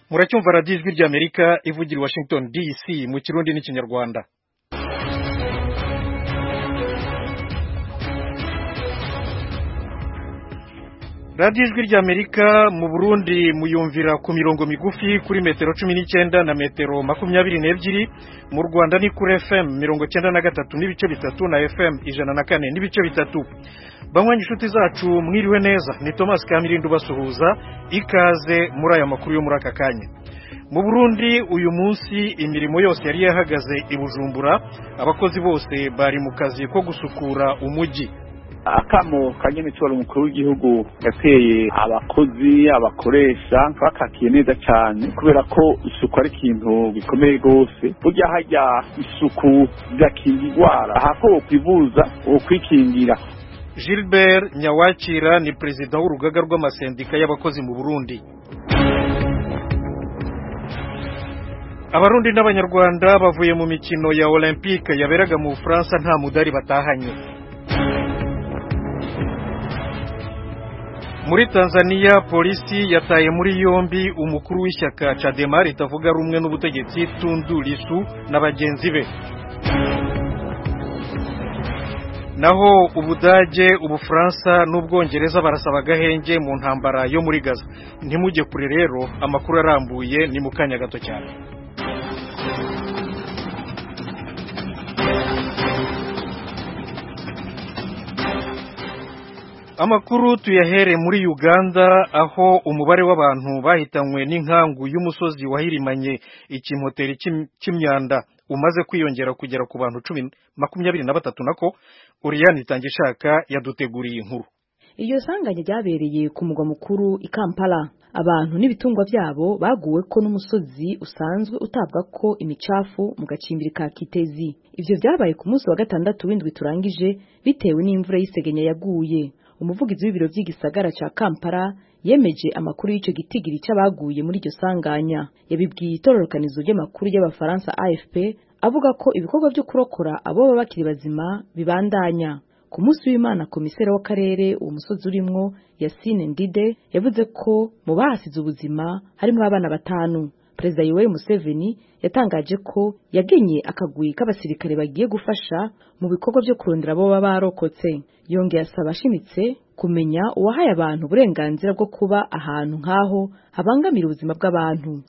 muracyumva radiyo ijwi ry'Amerika ivugira i Washington DC mu Kirundi n'Ikinyarwanda. radiyo ijwi ry'Amerika mu Burundi muyumvira ku mirongo migufi kuri metero 19 na metero 22, mu Rwanda ni kuri FM 93 n'ibice bitatu na FM 104 n'ibice bitatu. Banywanyi inshuti zacu mwiriwe neza, ni Thomas Kamirindu basuhuza, ikaze muri aya makuru yo muri aka kanya. Mu Burundi uyu munsi imirimo yose yari yahagaze i Bujumbura, abakozi bose bari mu kazi ko gusukura umujyi. Akamo kanyene cyoro umukuru w'igihugu yateye abakozi abakoresha bakakiye neza cyane kubera ko isuku ari ikintu gikomeye gose. Burya hajya isuku zakingirwara ahako kwivuza okwikingira. Gilbert Nyawakira ni president w'urugaga rw'amasendika y'abakozi mu Burundi. Abarundi n'abanyarwanda bavuye mu mikino ya Olympique yaberaga mu France nta mudari batahanye. Muri Tanzania polisi yataye muri yombi umukuru w'ishyaka Chadema ritavuga rumwe n'ubutegetsi Tundu Lissu n'abagenzi be. Naho Ubudage, Ubufaransa n'Ubwongereza barasaba agahenge mu ntambara yo muri Gaza. Ntimujye kure rero, amakuru arambuye ni mu kanya gato cyane. Amakuru tuyahere muri Uganda, aho umubare w'abantu bahitanywe n'inkangu y'umusozi wahirimanye ikimoteri cy'imyanda umaze kwiyongera kugera ku bantu 23 nako Oriane Itangishaka yaduteguriye inkuru. Iyo sanganya ryabereye ku mugwa mukuru i Kampala. Abantu n'ibitungwa byabo baguwe ko n'umusozi usanzwe utabwa ko imicafu mu gacimbiri ka Kitezi. Ivyo byabaye ku munsi wa gatandatu w'indwi turangije bitewe n'imvura y'isegenya yaguye. Umuvugizi w'ibiro by'igisagara ca Kampala yemeje amakuru y'ico gitigiri c'abaguye muri iryo sanganya. Yabibwiye itororokanizo ry'amakuru y'Abafaransa AFP avuga ko ibikorwa byo kurokora abo baba bakiri bazima bibandanya. Ku munsi w'Imana komisera w'akarere uwo musozi urimwo Yasine Ndide yavuze ko mu bahasize ubuzima harimo abana 5. Perezida Yoweri Museveni yatangaje ko yagenye akagwi k'abasirikare bagiye gufasha mu bikorwa byo kurondera abo baba barokotse. Yongeye asaba ashimitse kumenya uwahaye abantu uburenganzira bwo kuba ahantu nk'aho habangamira ubuzima bw'abantu.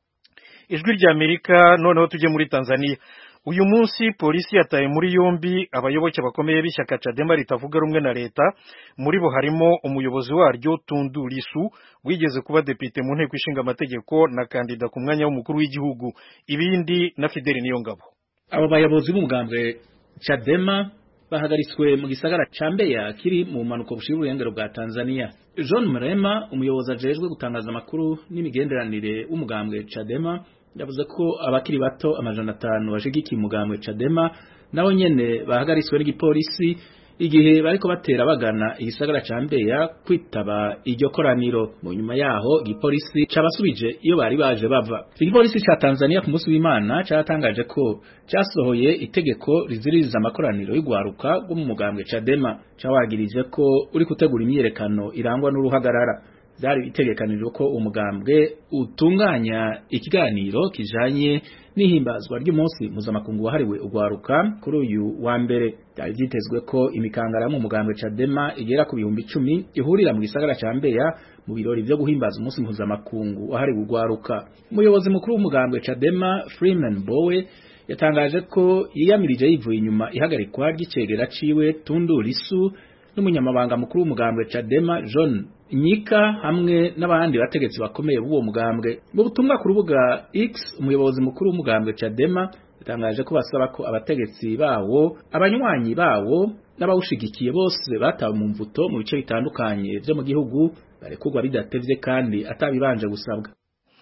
Ijwi ry'Amerika noneho tujye muri Tanzania. Uyu munsi polisi yataye muri yombi abayoboke bakomeye b'ishyaka Chadema ritavuga rumwe na leta. Muri bo harimo umuyobozi waryo Tundu Lissu wigeze kuba depite mu nteko ishinga amategeko na kandida ku mwanya w'umukuru w'igihugu. Ibindi na Fideli Niyongabo. Abo bayobozi b'umugambwe Chadema bahagaritswe mu gisagara ca Mbeya kiri mu manuko bushira urengero bwa Tanzania. John Mrema umuyobozi ajejwe gutangaza amakuru n'imigenderanire w'umugambwe Chadema yavuze ko abakiri bato 500 bashigikiye umugambwe Chadema nabo nyene bahagaritswe n'igipolisi igihe bariko batera bagana igisagara ca Mbeya kwitaba iryo koraniro. Mu nyuma yaho igipolisi cabasubije iyo bari baje bava. Igipolisi ca Tanzania ku munsi w'Imana cyatangaje ko cyasohoye itegeko riziririza amakoraniro y'ugwaruka rwo mu mugambwe Chadema, cawagirije ko uri gutegura imyerekano irangwa n'uruhagarara. Byari bitegekanijwe ko umugambwe utunganya ikiganiro kijanye n'ihimbazwa ry'umunsi mpuzamakungu wahariwe ugwaruka kuri uyu wa mbere. Byari byitezwe ko imikangara mu mugambwe Chadema igera ku 10,000 ihurira mu gisagara ca Mbeya mu birori byo guhimbaza umunsi mpuzamakungu wahariwe ugwaruka. Umuyobozi mukuru w'umugambwe Chadema Freeman Mbowe yatangaje ko yiyamirije yivuye inyuma ihagarikwa ry'icegera ciwe Tundu Lissu n'umunyamabanga mukuru w'umugambwe Chadema John Nyika hamwe n'abandi bategetsi bakomeye b'uwo mugambwe. Mu butumwa ku rubuga X, umuyobozi mukuru w'umugambwe Chadema yatangaje ko basaba ko abategetsi bawo, abanywanyi bawo n'abawushigikiye bose batawe mu mvuto mu bice bitandukanye byo mu gihugu barekurwa bidatevye kandi atabibanje gusabwa.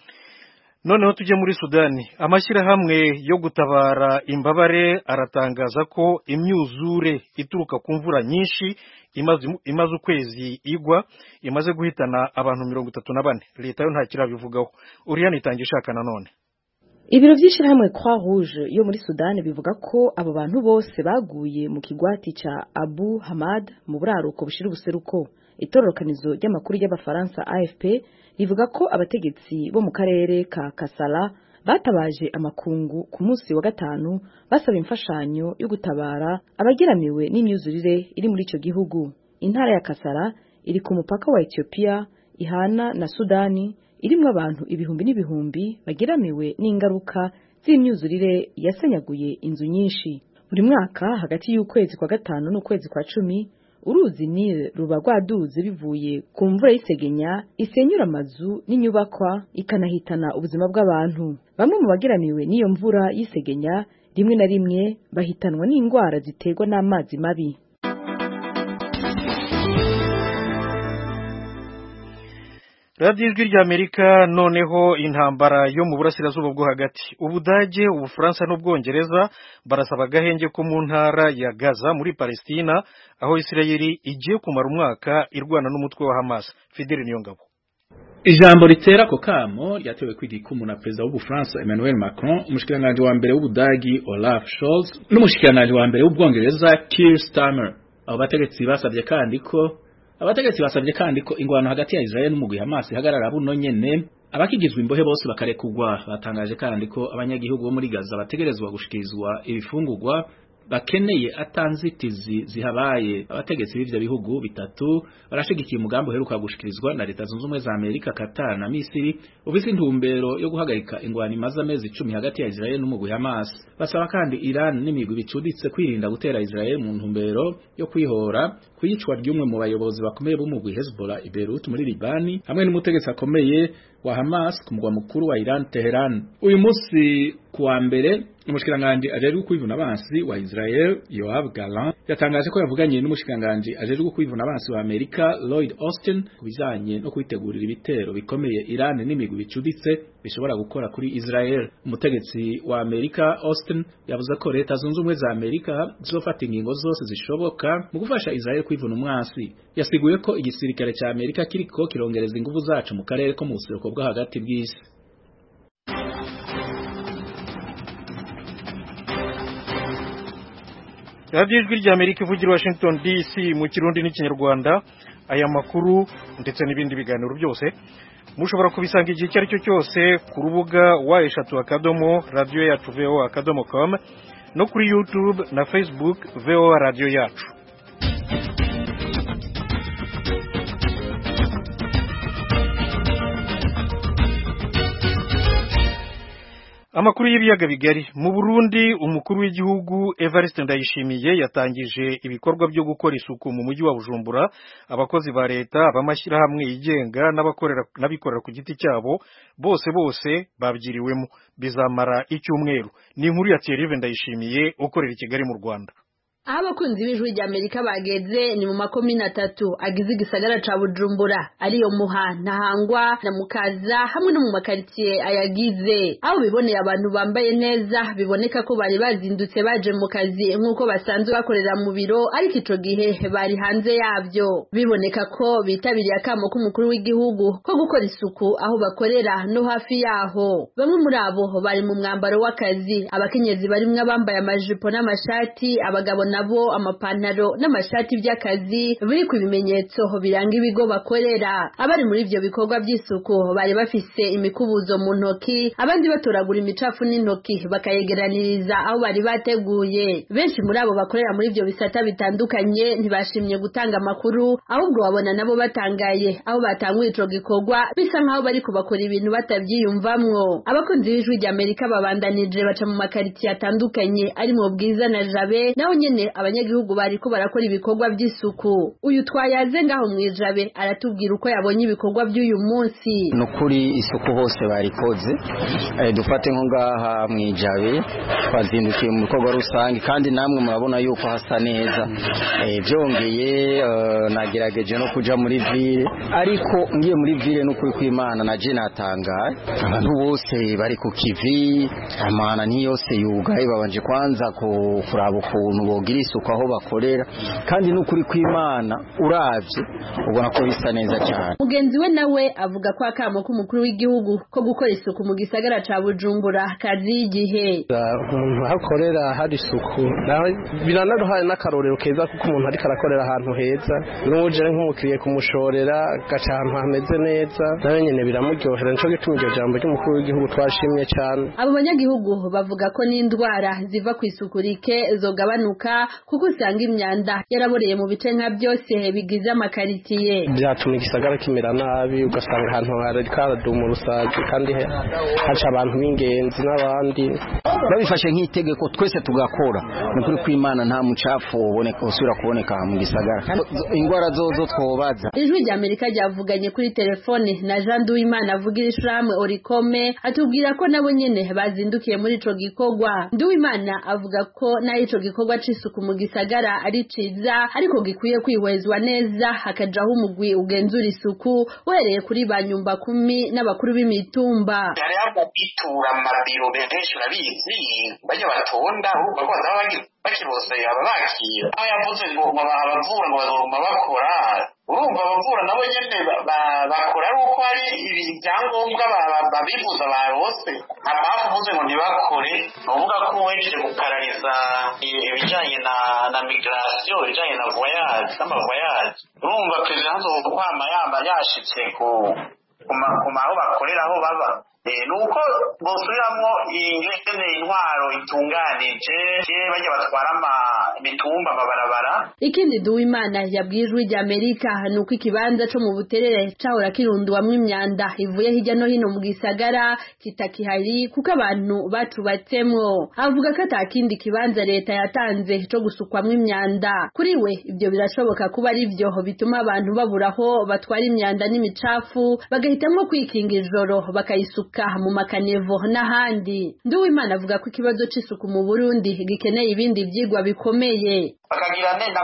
Noneho tujye muri Sudani. Amashyirahamwe yo gutabara imbabare aratangaza ko imyuzure ituruka ku mvura nyinshi imaze ukwezi igwa imaze guhitana abantu 34. Leta yo nta kirabivugaho. Oriane Itangishaka nanone. Ibiro by'ishyirahamwe Croix Rouge yo muri Sudani bivuga ko abo bantu bose baguye mu kigwati ca Abu Hamad mu buraruko bushira ubuseruko. itororokanizo ry'amakuru y'abafaransa AFP rivuga ko abategetsi bo mu karere ka Kassala batabaje amakungu ku munsi wa gatanu basaba imfashanyo yo gutabara abageramiwe n'imyuzurire iri muri ico gihugu. Intara ya Kassala iri ku mupaka wa Ethiopia ihana na Sudani, irimwo abantu ibihumbi n'ibihumbi bageramiwe n'ingaruka z'imyuzurire yasenyaguye inzu nyinshi. Buri mwaka hagati y'ukwezi kwa gatanu n'ukwezi kwa 10 uruzi Nile ruba rwaduze bivuye ku mvura y'isegenya isenyura amazu n'inyubakwa ikanahitana ubuzima bw'abantu. Bamwe mu bageramiwe n'iyo mvura y'isegenya rimwe na rimwe bahitanwa n'indwara ziterwa n'amazi mabi. Radio Ijwi ry'Amerika. Noneho intambara yo mu burasirazuba bwo hagati, Ubudage, Ubufaransa n'Ubwongereza barasaba agahenge ko mu ntara ya Gaza muri Palestina, aho Isirayeli igiye kumara umwaka irwana n'umutwe wa Hamas. Fidel Niyongabo. Ijambo ritera ko kamo ryatewe kw'igikumu na Perezida w'Ubufaransa Emmanuel Macron, umushikiranganje wa mbere w'Ubudagi Olaf Scholz n'umushikiranganje wa mbere w'Ubwongereza Keir Starmer. Abo bategetsi basabye kandi ko ingwano hagati ya Israel n'umugwi Hamas ihagarara buno nyene, abakigizwe imbohe bose bakarekugwa. Batangaje kandi ko abanyagihugu bo muri Gaza bategerezwa gushikirizwa ibifungurwa bakeneye atanzitizi zihabaye. Abategetsi b'ivyo bihugu bitatu barashigikiye umugambi uheruka gushikirizwa na Leta Zunze Ubumwe za Amerika, Qatar na Misiri ufise intumbero yo guhagarika ingwano imaze amezi 10 hagati ya Israel n'umugwi Hamas. Basaba kandi Iran n'imigwi bicuditse kwirinda gutera Israel mu ntumbero yo kwihora kuyicwa ry'umwe mu bayobozi bakomeye b'umugwi Hezbollah i Beirut muri Libani, hamwe n'umutegetsi akomeye wa Hamas ku mugwa mukuru wa Iran, Tehran. Uyu munsi kuwa mbere umushikiranganje ajejwe kwivuna abansi wa Israel Yoav Gallant yatangaje ko yavuganye n'umushikiranganje ajejwe kwivuna abansi wa Amerika Lloyd Austin kubijanye no kwitegurira ibitero bikomeye Iran n'imigwi bicuditse bishobora gukora kuri Israel. Umutegetsi wa Amerika Austin yavuze ko Leta Zunze Ubumwe za Amerika zizofata ingingo zose zishoboka mu gufasha Israel kwivuna umwansi. Yasiguye ko igisirikare ca Amerika kiriko kirongereza ingufu zacu mu karere ko mu buseruko bwo hagati bw'isi. Radio Ijwi ry'Amerika ivugira Washington DC mu Kirundi n'Ikinyarwanda. Aya makuru ndetse n'ibindi biganiro byose mushobora kubisanga igihe cyari cyo cyose ku rubuga wa@radio-yacu.com no kuri YouTube na Facebook VOA Radio Yacu. Amakuru y'ibiyaga bigari. Mu Burundi, umukuru w'igihugu Evariste Ndayishimiye yatangije ibikorwa byo gukora isuku mu mujyi wa Bujumbura. Abakozi ba leta, abamashyirahamwe yigenga n'abikorera ku giti cyabo bose babyiriwemo. Bizamara icyumweru. Ni inkuru ya Thierry Ndayishimiye ukorera i Kigali mu Rwanda. Aho abakunzi b'Ijwi ry'Amerika bageze ni mu makomine 3 agize igisagara ca Bujumbura, ariyo Muha, Ntahangwa na Mukaza, hamwe no mu makaritsiye ayagize. Aho biboneye abantu bambaye neza, biboneka ko bari bazindutse baje mu kazi nk'uko basanzwe bakorera mu biro, ariko ico gihe bari hanze yavyo. Biboneka ko bitabiriye akamo k'umukuru w'igihugu ko gukora isuku aho bakorera no hafi yaho. Bamwe muri abo bari mu mwambaro w'akazi, abakenyezi barimwe bambaye amajipo n'amashati, abagabo nabo amapantaro n'amashati by'akazi biri ku bimenyetso biranga ibigo bakorera. Abari muri ivyo bikorwa by'isuku bari bafise imikubuzo mu ntoki, abandi batoragura imicafu n'intoki bakayegeraniriza aho bari bateguye. Benshi muri abo bakorera muri ivyo bisata bitandukanye ntibashimye gutanga amakuru, ahubwo babona nabo batangaye aho batanguye ico gikorwa, bisa nkaho bari kubakora ibintu batavyiyumvamwo. Abakunzi b'Ijwi ry'Amerika babandanije baca mu makaritsiye atandukanye ari mu Bwiza na Jabe, naho nyene abanyagihugu bariko barakora ibikorwa by'isuku. Uyu twayaze ngaho mwijabe aratubwira uko yabonye ibikorwa by'uyu munsi. Nukuri isuku hose barikoze, dufate nko ngaha mwijabe twazindukiye mu bikorwa rusange, kandi namwe murabona yuko hasa neza. Byongeye nagerageje no kuja muri ville, ariko ngiye muri ville n'ukuri kw'Imana naje natangaye. Abantu bose bari ku kivi, amana ntiyose yugaye, babanje kwanza kuraba ukuntu bogira bagira isuku aho bakorera kandi n'ukuri kw'Imana uravye ubona ko bisa neza cyane. Mugenzi we nawe avuga ko akamo k'umukuru w'igihugu ko gukora isuku mu gisagara ca Bujumbura kazi igihe umuntu hakorera hari isuku biranaruhaye n'akarorero keza kuko umuntu ariko arakorera ahantu heza n'uje nk'umukiriye kumushorera gaca ahantu hameze neza nawe nyene biramuryohera nico gituma iryo jambo ry'umukuru w'igihugu twashimye cyane. Abo banyagihugu bavuga ko n'indwara ziva ku isuku rike zogabanuka kuko usanga imyanda yaraboreye mu bice nka byose bigize amakaritiye. Byatuma igisagara kimera nabi ugasanga ahantu hari karaduma urusazi kandi haca abantu b'ingenzi n'abandi babifashe nk'itegeko twese tugakora n'ukuri kw'Imana nta mucafu uboneka usubira kuboneka mu gisagara ingwara zozo twobaza. Ijwi rya Amerika ryavuganye kuri telefone na Jean Nduwimana avugira ishirahamwe Orikome atubwira ko nabo nyene bazindukiye muri ico gikorwa. Nduwimana avuga ko naho ico gikorwa c'isuku mu gisagara ari ciza ariko gikwiye kwihwezwa neza hakajaho umugwi ugenzura isuku uhereye kuri ba nyumba 10 n'abakuru b'imitumba. Hari abitura mabiro benshi urabizi bajya batonda ahubwo baza bakirose ababakira aho yavuze ngo abavura ngo bazoma bakora urumva abavura nabo nyene bakora ari uko hari ibyangombwa babivuza barose abavuze ngo ntibakore uvuga ko wejeje guparariza ibijanye na migration ibijanye na voyage n'amavoyage urumva president kwama yamba yashitse ku aho bakorera aho baba nuko bosubiramwo ingene intwaro itunganije bajya batwara imitumba amabarabara. Ikindi Nduwimana yabwijwe rya Amerika nuko ikibanza co mu Buterere cahora kirundwamwo imyanda ivuye hirya no hino mu gisagara kitakihari kuko abantu batubatsemwo. Avuga ko atakindi kibanza leta yatanze co gusukwamwo imyanda. Kuri we ibyo birashoboka kuba ari byo bituma abantu baburaho batwara imyanda n'imicafu bagahitamwo kwikinga ijoro bakayisuka mu makanevo n'ahandi. Nduwimana avuga ko ikibazo c'isuku mu Burundi gikeneye ibindi vyigwa bikomeye. Bakagira na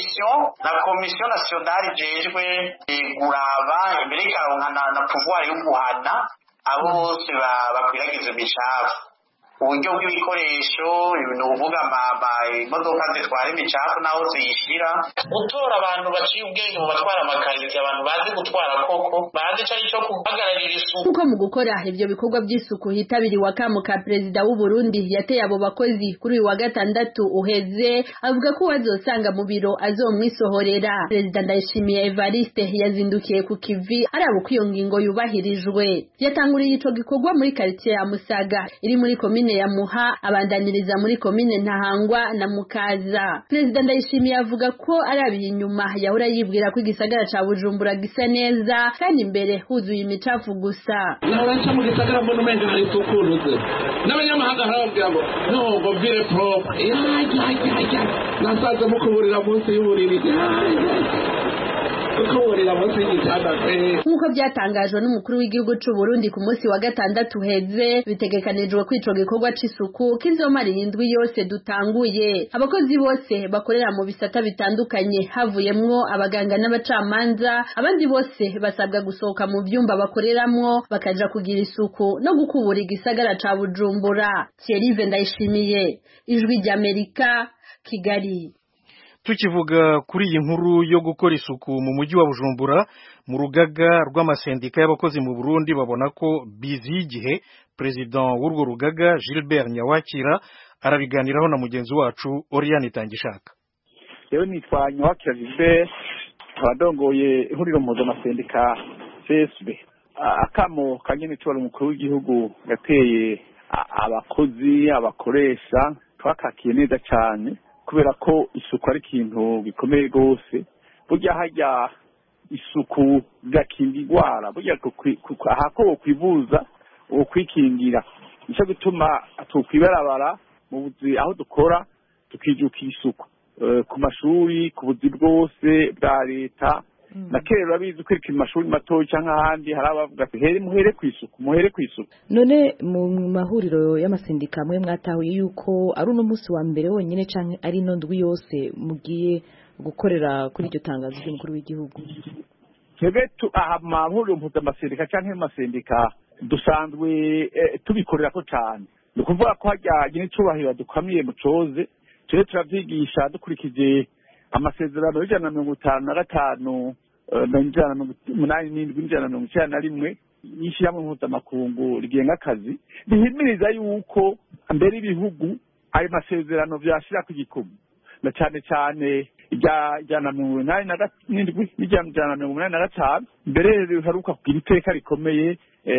komisiyo nationale jejwe guraba imbere ikaronka na pouvoir yo guhana abo bose bakwiragiza imicafu. Uburyo bw'ibikoresho ibintu uvuga imodoka zitwara imicafu naho ziyishira gutora abantu baciye ubwenge mu batwara amakariti abantu bazi gutwara koko bazi cari cyo kuhagararira isuku. Kuko mu gukora ivyo bikorwa by'isuku hitabiriwe akamo ka perezida w'u Burundi yateye abo bakozi kuri uyu wa gatandatu uheze avuga ko wazosanga mu biro azomwisohorera. Perezida Ndayishimiye Evariste yazindukiye ku kivi araba uko iyo ngingo yubahirijwe. Yatanguriye ico gikorwa muri quartier ya Musaga iri muri komine ya Muha abandanyiriza muri komine Ntahangwa na Mukaza. Perezida Ndayishimiye avuga ko arabiye inyuma yahora yibwira ko igisagara ca Bujumbura gisa neza kandi imbere huzuye imicafu gusa. Naranca mu gisagara mbona umenga hari isukuruze n'abanyamahanga harabwira ngo no ngo vire propre nasaza mukuburira munsi y'uburiri nk'uko byatangajwe n'umukuru w'igihugu c'u Burundi ku munsi wa gatandatu heze bitegekanijwe ko ico gikorwa c'isuku kizomara indwi yose dutanguye. Abakozi bose bakorera mu bisata bitandukanye havuyemwo abaganga n'abacamanza abandi bose basabwa gusohoka mu vyumba bakoreramwo bakaja kugira isuku no gukubura igisagara ca Bujumbura. Thierry Ndayishimiye, Ijwi ry'Amerika, Kigali. Tukivuga kuri iyi nkuru yo gukora isuku mu mujyi wa Bujumbura mu rugaga rw'amasendika y'abakozi mu Burundi babona ko bizi igihe president w'urwo rugaga Gilbert Nyawakira arabiganiraho na mugenzi wacu Oriane Tangishaka. Yewe nitwa Nyawakira Gilbert abadongoye ihuriro mpuzamasendica CSB. Akamo kanyene cy'uwari umukuru w'igihugu gateye abakozi abakoresha twakakiye neza cyane kubera ko isuku ari ikintu gikomeye rwose. Burya hajya isuku gakinga igwara burya ahako kwivuza ukwikingira nico gituma tukwibarabara mu buzi aho dukora tukijukira isuku ku mashuri ku buzi bwose bwa leta na kera urabizi ko mu mashuri mato cyangwa ahandi hari abavuga ati muhere ku isuku. None mu mahuriro y'amasendika amwe mwatahuye yuko ari uno munsi wa mbere wonyine canke ari no ndwi yose mugiye gukorera kuri iryo tangazo ry'umukuru w'igihugu? Twebwe amahuriro mpuzamasendica canke amasendika dusanzwe tubikorera ko cyane. Ni ukuvuga ko hajyanye n'icubahiro dukwamiye mu coze tujye turavyigisha dukurikije amasezerano y'ijana na mirongo itanu na gatanu n'ijana na mirongo umunani n'indwi n'ijana na mirongo icenda na rimwe y'ishirahamwe mpuzamakungu rigenga akazi rihimiriza yuko mbere ibihugu ayo masezerano vyashira ku gikumu na cane cane ijana na mirongo inani n'indwi n'ijana na mirongo inani na gatanu mbere riheruka kugira iteka rikomeye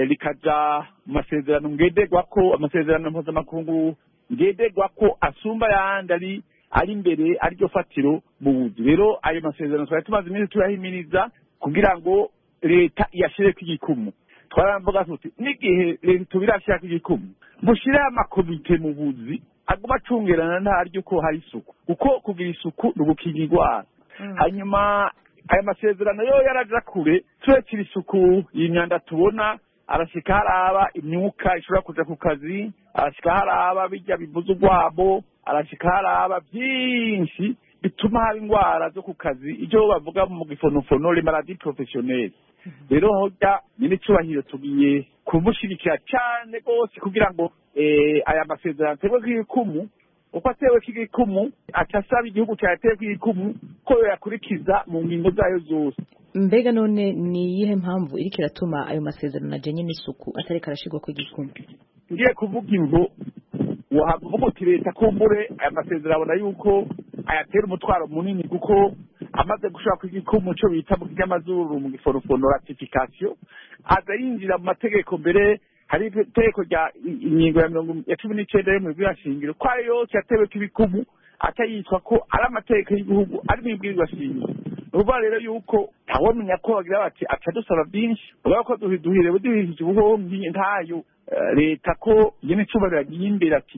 rikaja mu masezerano ngenderwako amasezerano mpuzamakungu ngenderwako asumba yandi ari imbere ariryo fatiro mu buzi rero ayo masezerano twari tumaze iminsi turahimiriza kugira ngo leta iyashireko igikumu twaramvuga tuti n'igihe leta tubirashirako igikumu mushire amakomite mu buzi aguma acungerana ntaryo ko hari isuku kuko kugira isuku ni ugukinga indwara hanyuma aya masezerano yo yaraja kure turekera isuku y'imyanda tubona arashika haraba imyuka ishobora kuja ku kazi arashika haraba bijya bivuza urwabo arashika haraba byinshi bituma haba indwara zo ku kazi ivyo bavuga mu gifonofono les maladies professionnelles rero hoja nyine cyubahiro tugiye kumushirikira cyane gose kugira ngo aya masezerano atewe kw'igikumu uko atewe kw'igikumu acasaba igihugu cyatewe kw'igikumu ko yakurikiza mu ngingo zayo zose. Mbega none ni iyihe mpamvu iriko iratuma ayo masezerano ajanye n'isuku atareka arashirwa kw'igikumu? Ngiye kuvuga imvo wahavuga uti leta kumbure aya masezerano abona yuko ayatera umutwaro munini kuko amaze gushaka kw'igikumu cyo bita mu kinyamazuru mu gifonofono ratification aza yinjira mu mategeko mbere hari itegeko rya ingingo ya 19 yo mu bw'ashingiro kwa yose yatewe kw'ibikumu atayitwa ko ari amategeko y'igihugu ari mu bw'ashingiro uba rero yuko ntawamenya ko bagira bati atadusaba byinshi ubwo duhire budihije ubuhombi ntayo leta ko yene cyubahiro yagiye imbere ati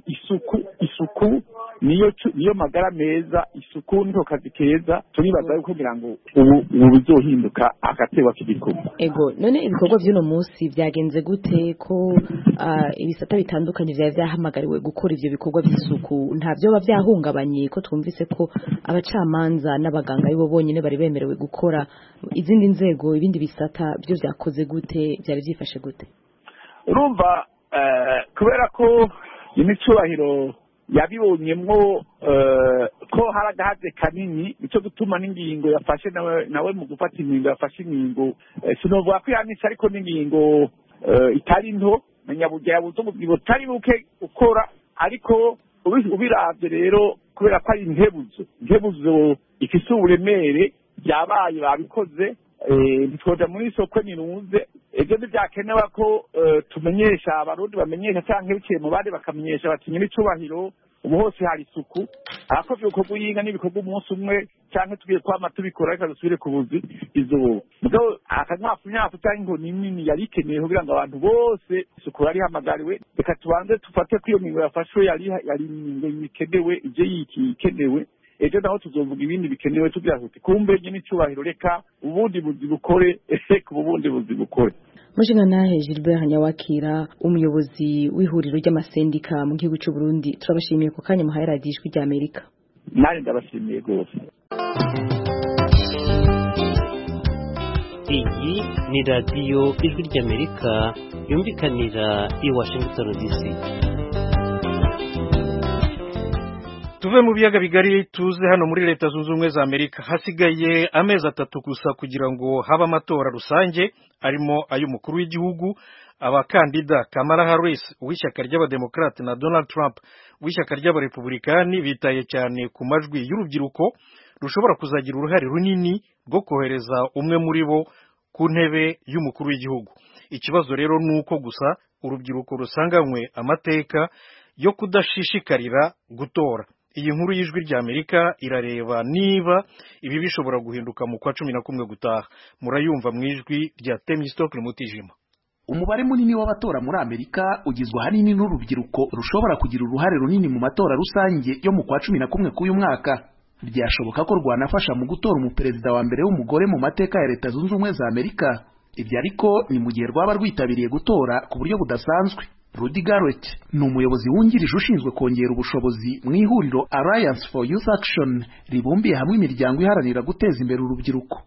isuku niyo magara meza isuku niko kazi keza turibaza yuko kugira ngo ubu bizohinduka agatewa k'igikumu. Ego none ibikorwa by'uno munsi byagenze gute ko ibisata bitandukanye byahamagariwe gukora ivyo bikorwa by'isuku ntavyo bavyahungabanye ko twumvise ko abacamanza n'abaganga aribo bonyene bari bemerewe gukora izindi nzego ibindi bisata byo byakoze gute byari byifashe gute? Urumva kubera ko imicubahiro yabibonyemwo ko haragahaze kanini nicyo gutuma n'ingingo yafashe nawe mu gufata ingingo yafashe ingingo sinovuga ko yanitse ariko n'ingingo itari nto nyaburya yabuze ubuzima butari buke ukora ariko ubiravye rero kubera ko ari intebuzo ifise uburemere byabaye babikoze ntitwoja muri soko niruze ejo ntibyakenewe ko tumenyesha abarundi bamenyesha canke biciye mu bandi bakamenyesha batinye n'icubahiro ubu hose hari isuku arakovye uko guyinga n'ibikorwa umunsi umwe canke tugiye kwama tubikora reka dusubire ku buzi izuba mugabo akanyafu canke inkoni nini yari ikenewe kugira ngo abantu bose isuku yari hamagariwe reka tubanze tufate ko iyo ngingo yafashwe yari ingingo ikenewe ivyo yikenewe ejo naho tuzovuga ibindi bikenewe tugira kuti kumbe nyine icubahiro reka ubundi buzi bukore ubundi buzi bukore. Mushinganahe Gilbert Nyawakira umuyobozi w'ihuriro ry'amasendika mu gihugu cy'u Burundi turabashimiye ku kanya muhaye radio Ijwi ry'Amerika. Nari ndabashimiye gose. Iyi ni radio Ijwi ry'Amerika yumvikanira i Washington DC. Tuve mu biyaga bigari tuze hano muri leta zunze ubumwe za Amerika hasigaye amezi 3 gusa kugira ngo haba amatora rusange arimo ay'umukuru w'igihugu abakandida Kamala Harris w'ishyaka ry'abademokrate na Donald Trump w'ishyaka ry'abarepublikani bitaye cyane ku majwi y'urubyiruko rushobora kuzagira uruhare runini rwo kohereza umwe muri bo ku ntebe y'umukuru w'igihugu. Ikibazo rero nuko gusa urubyiruko rusanganywe amateka yo kudashishikarira gutora. Iyi nkuru y'Ijwi ry'Amerika irareba niba ibi bishobora guhinduka mu kwa 11 gutaha. Murayumva mu ijwi rya Temistocle Mutijima. Umubare munini w'abatora muri Amerika ugizwe hanini n'urubyiruko rushobora kugira uruhare runini mu matora rusange yo mu kwa 11 k'uyu mwaka. Byashoboka ko rwanafasha mu gutora umuperezida wa mbere w'umugore mu mateka ya Leta Zunze Ubumwe za Amerika. Ibyo ariko ni mu gihe rwaba rwitabiriye gutora ku buryo budasanzwe. Rudy Garrett ni umuyobozi wungirije ushinzwe kongera ubushobozi mu ihuriro Alliance for Youth Action ribumbiye hamwe imiryango iharanira guteza imbere urubyiruko.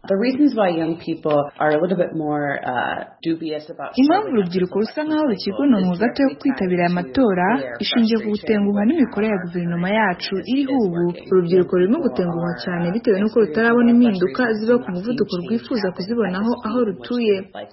Impamvu urubyiruko rusa nk'aho rukigononwa gato yo kwitabira aya matora ishingiye ku gutenguhwa n'imikorere ya guverinoma yacu iriho ubu. Urubyiruko rurimo gutenguhwa cyane bitewe n'uko rutarabona impinduka ziba ku muvuduko rwifuza kuzibonaho aho rutuye.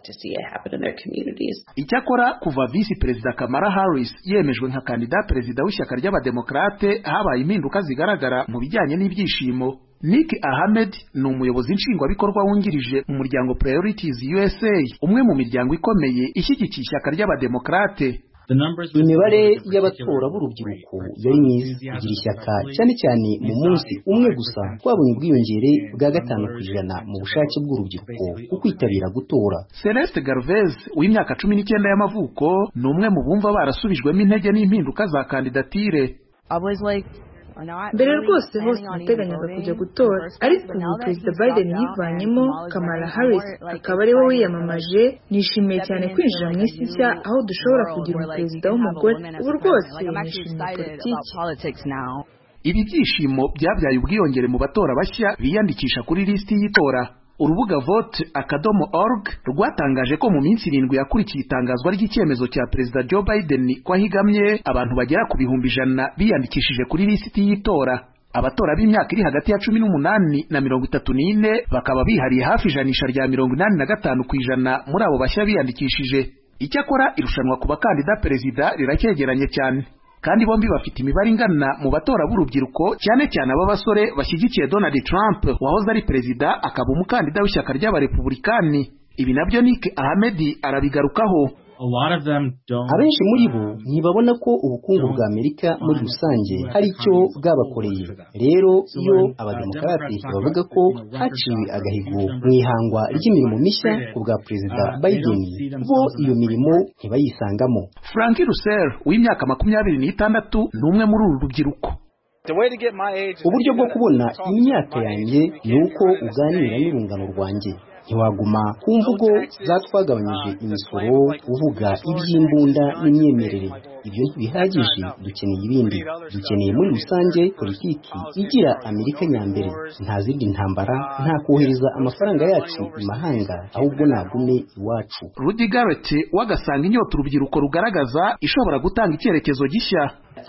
Icyakora kuva Visi Perezida Kamala Harris yemejwe nka kandida perezida w'ishyaka ry'abademokrate habaye impinduka zigaragara mu bijyanye n'ibyishimo. Nick Ahmed ni umuyobozi nshingwabikorwa wungirije mu muryango Priorities USA, umwe mu miryango ikomeye ishyigikiye ishyaka ry'abademokrate. Imibare y'abatora b'urubyiruko yari myiza kugira ishyaka cyane cyane mu munsi umwe gusa twabonye ubwiyongere bwa 5% mu bushake bw'urubyiruko ku kwitabira gutora. Celeste Garvez w'imyaka 19 y'amavuko ni umwe mu bumva barasubijwemo intege n'impinduka za kandidatire. Mbere rwose hose nateganyaga kujya gutora, ariko ubu Perezida Biden yivanyemo, Kamala Harris akaba ari we wiyamamaje. Nishimiye cyane kwinjira mu isi nshya aho dushobora kugira umuperezida w'umugore. Ubu rwose nishimiye politiki. Ibi byishimo byabyaye ubwiyongere mu batora bashya biyandikisha kuri lisiti y'itora. Urubuga vote.org rwatangaje ko mu minsi 7 yakurikiye itangazwa ry'icyemezo cya Perezida Joe Biden ko ahigamye abantu bagera ku 100,000 biyandikishije kuri lisiti y'itora. Abatora b'imyaka iri hagati ya 18 na 34 bakaba bihariye hafi ijanisha rya 85% muri abo bashya biyandikishije. Icyakora irushanwa ku bakandida perezida rirakyegeranye cyane, kandi bombi bafite imibare ingana mu batora b'urubyiruko, cyane cyane ab'abasore bashyigikiye Donald Trump wahoze ari perezida akaba umukandida w'ishyaka ry'abarepublikani. Ibi nabyo Nick Ahmed arabigarukaho. Abenshi muri bo ntibabona ko ubukungu bwa Amerika muri rusange hari icyo bwabakoreye. Rero iyo abademokarate bavuga ko haciwe agahigo mu ihangwa ry'imirimo mishya ku bwa Perezida Biden, bo iyo mirimo ntibayisangamo. Frank Russell w'imyaka 26 ni umwe muri uru rubyiruko. Uburyo bwo kubona imyaka yanjye ni uko uganira n'urungano rwanjye. Ntiwaguma ku mvugo zatwagabanyije imisoro uvuga iby'imbunda n'imyemerere. Ibyo ntibihagije, dukeneye ibindi. Dukeneye muri rusange politiki igira Amerika nyambere, nta zindi ntambara, nta kohereza amafaranga yacu imahanga, ahubwo nagume iwacu. Rudy Garrett wagasanga inyota urubyiruko rugaragaza ishobora gutanga icyerekezo gishya.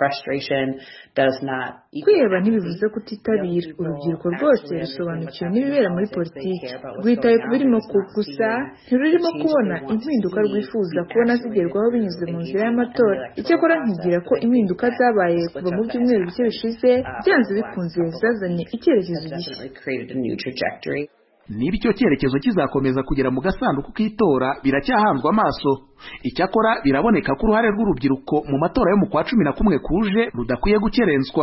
Kwiheba ntibivuze kutitabira. Urubyiruko rwose rusobanukiwe n'ibibera muri politiki, rwitaye ku birimo gusa ntirurimo kubona impinduka rwifuza kubona zigerwaho binyuze mu nzira y'amatora. Icyakora nkigira ko impinduka zabaye kuva mu byumweru bike bishize byanze bikunze zazanye icyerekezo gishya. Niba icyo cyerekezo kizakomeza kugera mu gasanduku k'itora biracyahanzwe amaso. Icyakora biraboneka ko uruhare rw'urubyiruko mu matora yo mu kwa 11 kuje rudakwiye gukerenswa.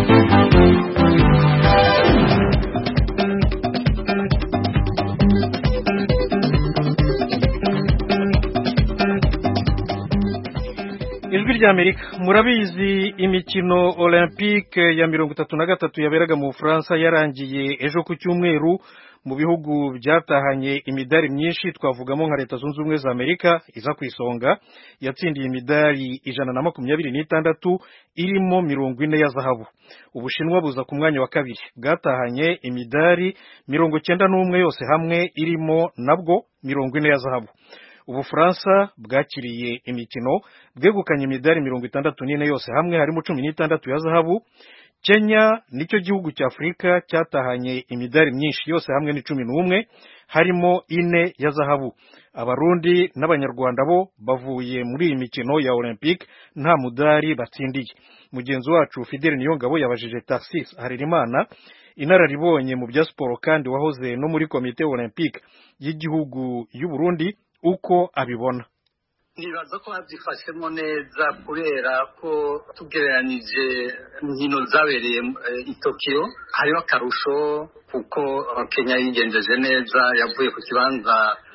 Ijwi ry'Amerika, murabizi imikino Olympique ya 33 yaberaga mu Bufaransa yarangiye ejo ku cyumweru. Mu bihugu byatahanye imidari myinshi twavugamo nka Leta Zunze Ubumwe za Amerika iza ku isonga, yatsindiye imidari 126 irimo 40 ya zahabu. Ubushinwa buza ku mwanya wa kabiri, bwatahanye imidari 91 yose hamwe irimo nabwo 40 ya zahabu. Ubufaransa bwakiriye imikino bwegukanye imidari 64 yose hamwe harimo 16 ya zahabu. Kenya nicyo gihugu cya Afrika cyatahanye imidari myinshi yose hamwe ni 11 harimo 4 ya zahabu. Abarundi n'Abanyarwanda bo bavuye muri iyi mikino ya Olympique nta mudari batsindiye. Mugenzi wacu Fidel Niyongabo yabajije Tarsis Harerimana, inararibonye mu bya siporo kandi wahoze no muri komite Olympique y'igihugu y'u Burundi, uko abibona. Nibaza ko babyifashemo neza kubera ko tugereranije inkino zabereye i Tokyo hariho akarusho kuko Kenya yigenjeje neza, yavuye ku kibanza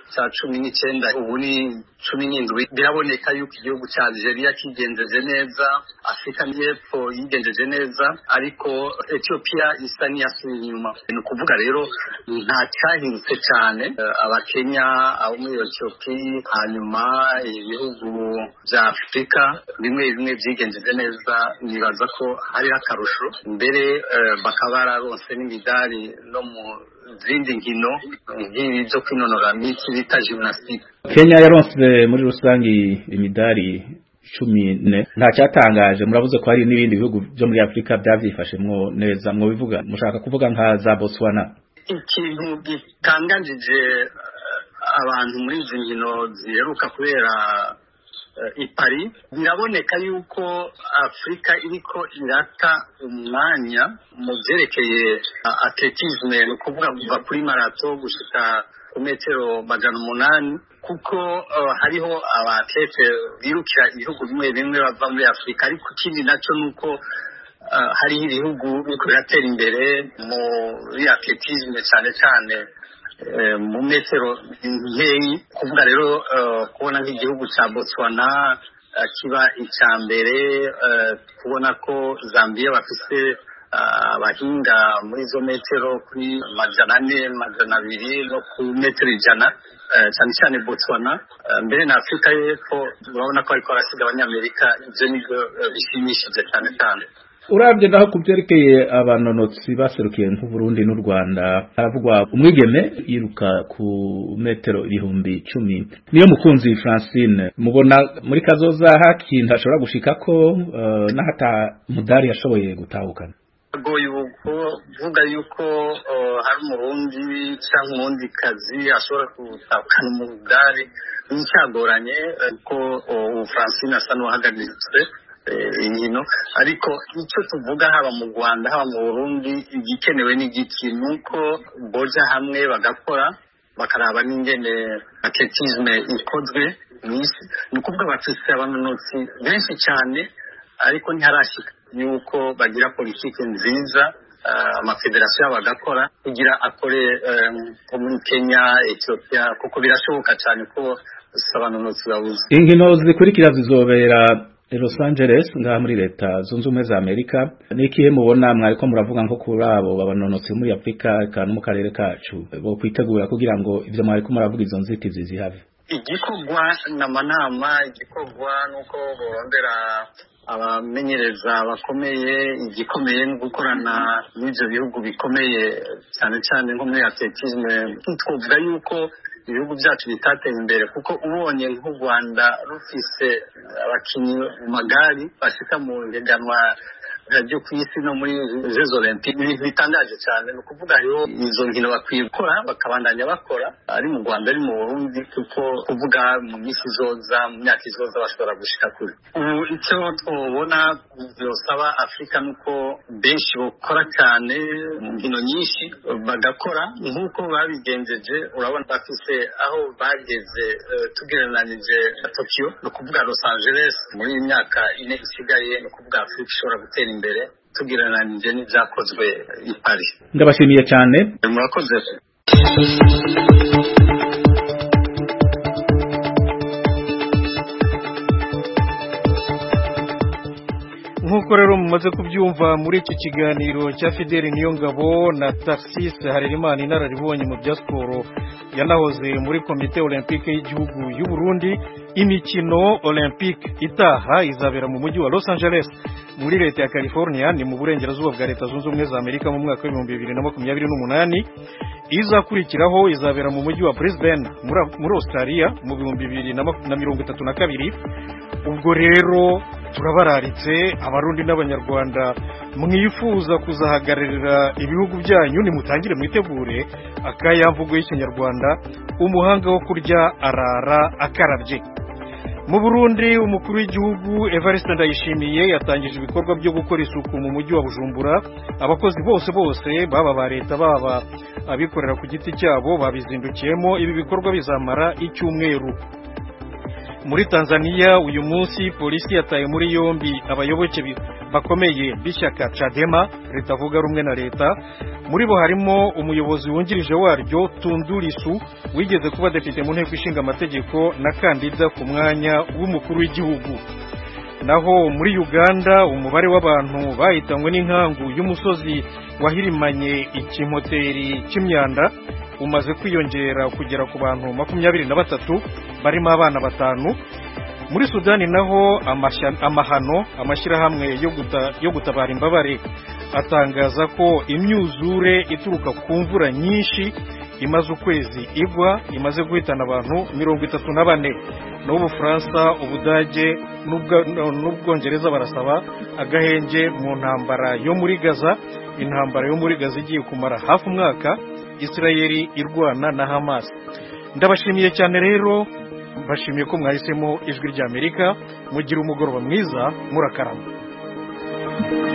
cya 19 ubu ni 17 biraboneka yuko igihugu cya Algeria kigenjeje neza, Afrika y'Epfo yigenjeje neza, ariko Ethiopia isa n'iyasubiye inyuma. Ni ukuvuga rero nta cyahindutse cyane, abakenya abo muri Ethiopia hanyuma ibihugu bya Afrika bimwe bimwe byigenjeje neza, nibaza ko hari akarusho mbere bakaba bararonse n'imidari no mu zindi nkino nk'ibi byo kwinonora imitsi bita gymnastique. Kenya yaronse muri rusangi imidari 14. Nta cyatangaje, muravuze ko hari n'ibindi bihugu byo muri Afrika byavyifashemwo neza, mwo bivuga mushaka kuvuga nka za Botswana. Ikintu gitanganije abantu muri izi nkino ziheruka kubera i Paris, biraboneka yuko Afrika iriko irata umwanya mu byerekeye atletisme, no kuvuga kuva kuri marato gushika ku metero 800, kuko hariho abatlete birukira ibihugu bimwe bimwe bava muri Afrika, ariko ikindi naco nuko hari ibihugu biko biratera imbere muri atletisme cyane cyane mu metero nkeyi. Kuvuga rero kubona nk'igihugu cya Botswana kiba icya mbere, kubona ko Zambia bafite abahinga muri izo metero kuri 400, 200 no ku metero 100, cyane cyane Botswana. Mbere na Afrika y'Epfo urabona ko ariko arasiga abanyamerika, ibyo nibyo bishimishije cyane cyane. Urabye naho kubyerekeye abanonotsi baserukiye nk'u Burundi n'u Rwanda, haravugwa umwigeme yiruka ku metero 10,000. Niyo mukunzi Francine, mubona muri kazoza hakintu ashobora gushikako n'ahata mudari yashoboye gutahukana? Goye uvuga yuko hari umurundi cyangwa umundi kazi ashobora gutahukana umudari n'icyagoranye, kuko Francine asa n'uwahagaritse inkino. Ariko icyo tuvuga haba mu Rwanda haba mu Burundi, igikenewe n'igiki nuko boja hamwe bagakora bakaraba n'ingene atletisme ikozwe n'isi. Ni ukuvuga bafise abanonotsi benshi cyane, ariko ntiharashika yuko bagira politiki nziza, amafederasiyo bagakora kugira akore muri Kenya, Ethiopia, kuko birashoboka cyane ko abanonotsi babuze. Inkino zikurikira zizobera Los Angeles ngaha muri leta zunze ubumwe za Amerika. Nikihe mubona mwariko muravuga nko kuri abo babanonotsi muri Afrika kandi mu karere kacu bo kwitegura kugira ngo ivyo mwariko muravuga izo nzitizi zihave? Igikorwa n'amanama, igikorwa nuko borondera abamenyereza bakomeye, igikomeye no gukorana n'ivyo bihugu bikomeye cyane cyane nko muri atletisme. Twovuga yuko ibihugu byacu bitateye imbere, kuko ubonye nk'u Rwanda rufise abakinyi mu magari bashika mu ngeganwa ryo ku isi no muri Jeux Olympiques, ibintu bitangaje cyane. Ni ukuvuga rero izo nkino bakwiye gukora bakabandanya bakora, ari mu Rwanda ari mu Burundi, kuko kuvuga mu minsi izoza, mu myaka izoza bashobora gushika kure. Ubu icyo tubona byosaba Afrika nuko benshi bakora cyane mu nkino nyinshi, bagakora nk'uko babigenjeje. Urabona bafise aho bageze tugereranije na Tokyo, no kuvuga Los Angeles muri imyaka 4 isigaye. No kuvuga Afrika ishobora gutera imbere tugereranije n'ibyakozwe i Paris. Ndabashimiye cyane. Murakoze. Nk'uko rero mumaze kubyumva muri iki kiganiro cya Fideli Niyongabo na Tarcisse Harerimana, inararibonye mu bya siporo, yanahoze muri komite olympique y'igihugu y'u Burundi. Imikino olympique itaha izabera mu mujyi wa Los Angeles muri leta ya California, ni mu burengerazuba bwa leta zunze ubumwe za Amerika mu mwaka wa 2028. Izakurikiraho izabera mu mujyi wa Brisbane muri Australia mu 2032. Ubwo rero turabararitse abarundi n'abanyarwanda mwifuza kuzahagararira ibihugu byanyu, nimutangire mwitegure akayamvugo y'ikinyarwanda, umuhanga wo kurya arara akarabye. Mu Burundi, umukuru w'igihugu Evariste Ndayishimiye yatangije ibikorwa byo gukora isuku mu mujyi wa Bujumbura. Abakozi bose baba ba leta baba abikorera ku giti cyabo babizindukiyemo. Ibi bikorwa bizamara icyumweru. Muri Tanzania uyu munsi polisi yataye muri yombi abayoboke bakomeye b'ishyaka Chadema ritavuga rumwe na leta. Muri bo harimo umuyobozi wungirije waryo Tundu Lissu wigeze kuba depite mu nteko ishinga amategeko na kandida ku mwanya w'umukuru w'igihugu. Naho muri Uganda umubare w'abantu bahitanywe n'inkangu y'umusozi wahirimanye ikimoteri cy'imyanda umaze kwiyongera kugera ku bantu 23 barimo abana 5. Muri Sudani naho amashyirahamwe yo gutabara imbabare atangaza ko imyuzure ituruka ku mvura nyinshi imaze ukwezi igwa imaze guhitana abantu 34. n'Ubufaransa, Ubudage n'Ubwongereza barasaba agahenge mu ntambara yo muri Gaza. Intambara yo muri Gaza igiye kumara hafi umwaka, Israeli irwana na Hamas. Ndabashimiye cyane rero, mbashimiye ko mwahisemo Ijwi ry'Amerika. Mugira umugoroba mwiza, murakarama.